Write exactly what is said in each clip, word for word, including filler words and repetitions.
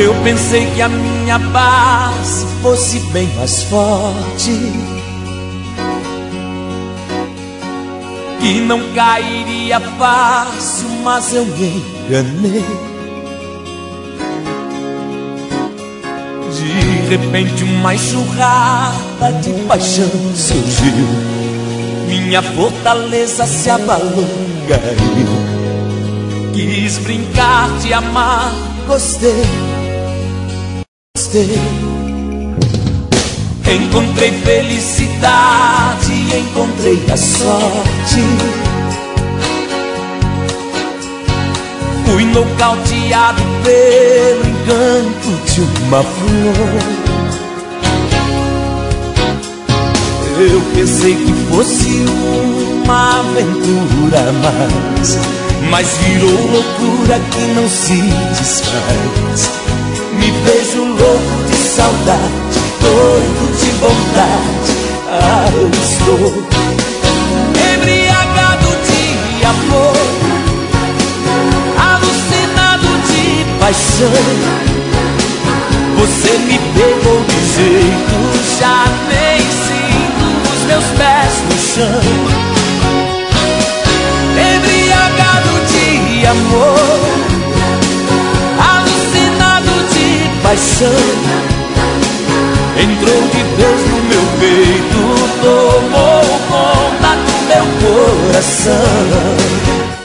Eu pensei que a minha base fosse bem mais forte, que não cairia fácil, mas eu me enganei. De repente uma enxurrada de paixão surgiu, minha fortaleza se abalou, caiu. Quis brincar de amar, gostei, gostei. Encontrei felicidade, encontrei a sorte. Fui nocauteado pelo encanto de uma flor. Eu pensei que fosse uma aventura, mas, mas virou loucura que não se desfaz. Me vejo louco de saudade, doido de vontade. Ah, eu estou embriagado de amor, alucinado de paixão. Você me pegou de jeito, já nem sinto os meus pés no chão. Embriagado de amor, alucinado de paixão. Entrou de Deus no meu peito, tomou conta do meu coração.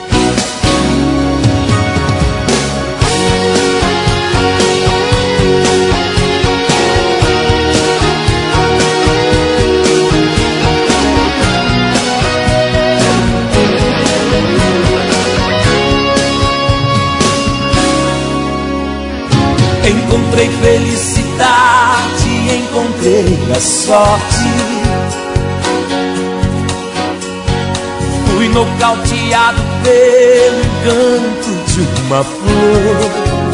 Encontrei felicidade, encontrei a sorte. Fui nocauteado pelo encanto de uma flor.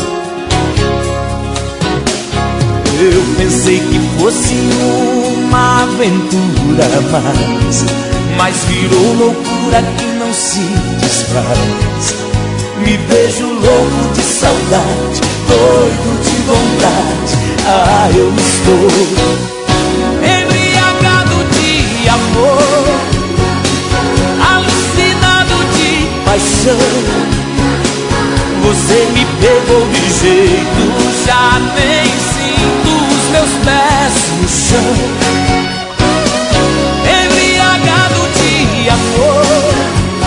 Eu pensei que fosse uma aventura, mas, mas virou loucura que não se desfaz. Me vejo louco de saudade, doido de vontade. Ah, eu estou embriagado de amor, alucinado de paixão. Você me pegou de jeito, já nem sinto os meus pés no chão. Embriagado de amor,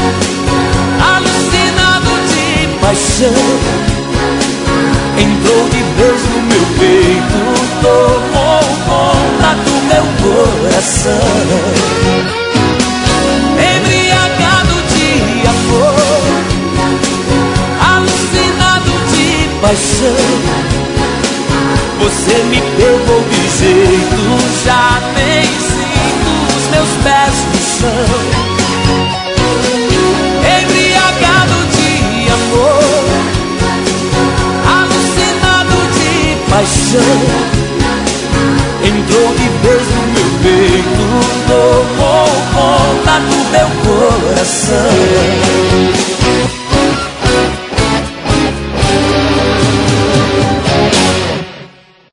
alucinado de paixão. Entrou de vez no meu peito, tomou conta do meu coração. Embriagado de amor, alucinado de paixão. Você me pegou de jeito, já nem sinto os meus pés no chão. Embriagado de amor, paixão. Entrou de vez no meu peito, tomou conta do meu coração.